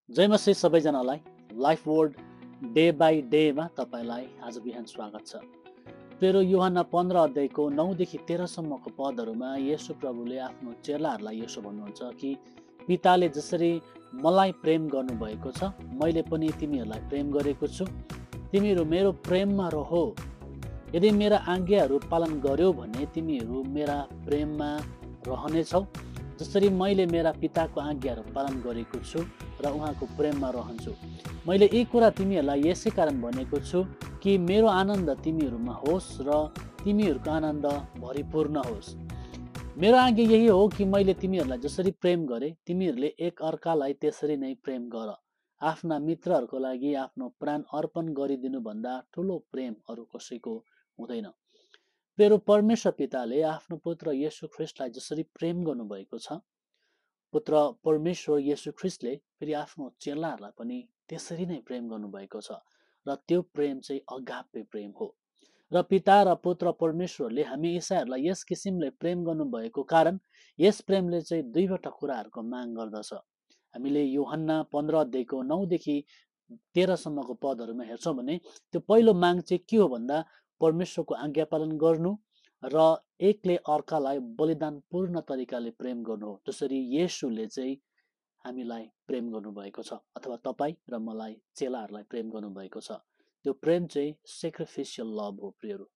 जय मसीह सबैजनालाई life word day by डेमा तपाईँलाई आज बिहान स्वागत छ। प्रिय यूहन्ना 15 अध्यायको 9 देखि 13 सम्मको पदहरूमा येशू प्रभुले आफ्नो चेलाहरूलाई यसो भन्नुहुन्छ कि पिताले जसरी मलाई प्रेम गर्नुभएको छ मैले पनि तिमीहरूलाई प्रेम गरेको छु, तिमीहरू मेरो प्रेममा रहो। यदि मेरा आज्ञाहरू पालन गर्यौ भने तिमीहरू मेरा प्रेममा रहनेछौ, जसरी मैले मेरा पिताको आज्ञाहरू पालन गरेको छु र उहाँको प्रेममा रहन्छु। मैले यी कुरा तिमीहरूलाई यसै कारण भनेको छु कि मेरो आनन्द तिमीहरूमा होस् र तिमीहरूको आनन्द भरिपूर्ण होस्। मेरो आज्ञा यही हो कि मैले तिमीहरूलाई जसरी प्रेम गरे तिमीहरूले एक अर्कालाई त्यसरी नै प्रेम गर। आफ्ना मित्रहरूको लागि आफ्नो प्राण अर्पण गरिदिनु भन्दा ठुलो प्रेम अरू कसैको हुँदैन। प्रिय परमेश्वर पिताले आफ्नो पुत्र येशू ख्रिस्टलाई जसरी प्रेम गर्नुभएको छ, पुत्र परमेश्वर येशू ख्रिस्टले फेरि आफ्नो चेलाहरूलाई पनि त्यसरी नै प्रेम गर्नुभएको छ र त्यो प्रेम चाहिँ अगापे प्रेम हो। र पिता र पुत्र परमेश्वरले हामी ईसाईहरूलाई यस किसिमले प्रेम गर्नुभएको कारण यस प्रेमले चाहिँ दुईवटा कुराहरूको माग गर्दछ। हामीले यूहन्ना 15 अध्यायको 9 देखि 13 सम्मको पदहरूमा हेर्छौँ भने त्यो पहिलो माग चाहिँ के हो भन्दा परमेश्वरको आज्ञा पालन गर्नु र एकले अर्कालाई बलिदानपूर्ण तरिकाले प्रेम गर्नु हो, जसरी येशूले चाहिँ हामीलाई प्रेम गर्नुभएको छ अथवा तपाईँ र मलाई चेलाहरूलाई प्रेम गर्नुभएको छ। त्यो प्रेम चाहिँ सेक्रिफिसियल लभ हो। प्रियहरू,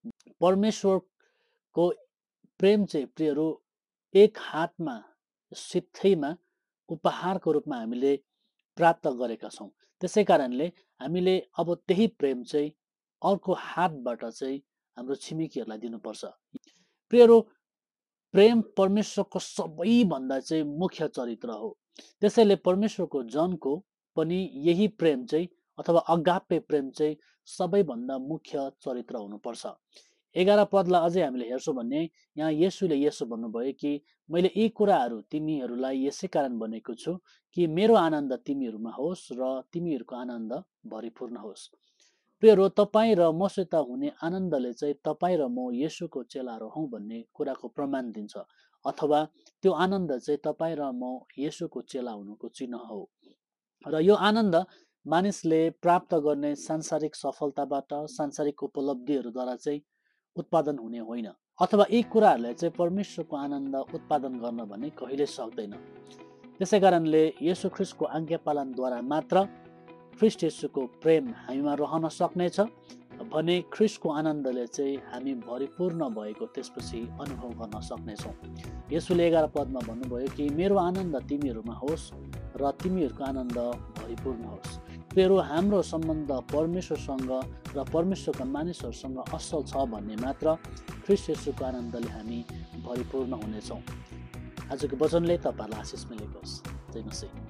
परमेश्वरको प्रेम चाहिँ प्रियहरू एक हातमा सित्थैमा उपहारको रूपमा हामीले प्राप्त गरेका छौँ। त्यसै कारणले हामीले अब त्यही प्रेम चाहिँ अर्को हातबाट चाहिँ हाम्रो छिमेकीहरूलाई दिनुपर्छ। प्रियहरू, प्रेम परमेश्वरको सबैभन्दा चाहिँ मुख्य चरित्र हो। त्यसैले परमेश्वरको जनको पनि यही प्रेम चाहिँ अथवा अगापे प्रेम चाहिँ सबैभन्दा मुख्य चरित्र हुनुपर्छ। 11 पदलाई अझै हामीले हेर्छौँ भने यहाँ येशूले यसो भन्नुभयो कि मैले यी कुराहरू तिमीहरूलाई यसै कारण भनेको छु कि मेरो आनन्द तिमीहरूमा होस् र तिमीहरूको आनन्द भरिपूर्ण होस्। प्रियहरू, तपाईँ र मसित हुने आनन्दले चाहिँ तपाईँ र म येशूको चेलाहरू हौँ भन्ने कुराको प्रमाण दिन्छ, अथवा त्यो आनन्द चाहिँ तपाईँ र म येशूको चेला हुनुको चिन्ह हो। र यो आनन्द मानिसले प्राप्त गर्ने सांसारिक सफलताबाट, सांसारिक उपलब्धिहरूद्वारा चाहिँ उत्पादन हुने होइन, अथवा यी कुराहरूले चाहिँ परमेश्वरको आनन्द उत्पादन गर्न भने कहिले सक्दैन। त्यसै कारणले येशू ख्रिस्टको आज्ञा पालनद्वारा मात्र ख्रिस्ट येशूको प्रेम हामीमा रहन सक्नेछ भने ख्रिस्टको आनन्दले चाहिँ हामी भरिपूर्ण भएको त्यसपछि अनुभव गर्न सक्नेछौँ। येशूले 11 पदमा भन्नुभयो कि मेरो आनन्द तिमीहरूमा होस् र तिमीहरूको आनन्द भरिपूर्ण होस्। प्रियहरू, हाम्रो सम्बन्ध परमेश्वरसँग र परमेश्वरका मानिसहरूसँग असल छ भन्ने मात्र ख्रिस्ट येशूको आनन्दले हामी भरिपूर्ण हुनेछौँ। आजको वचनले तपाईँलाई आशिष मिलेको होस्। जय मसीह।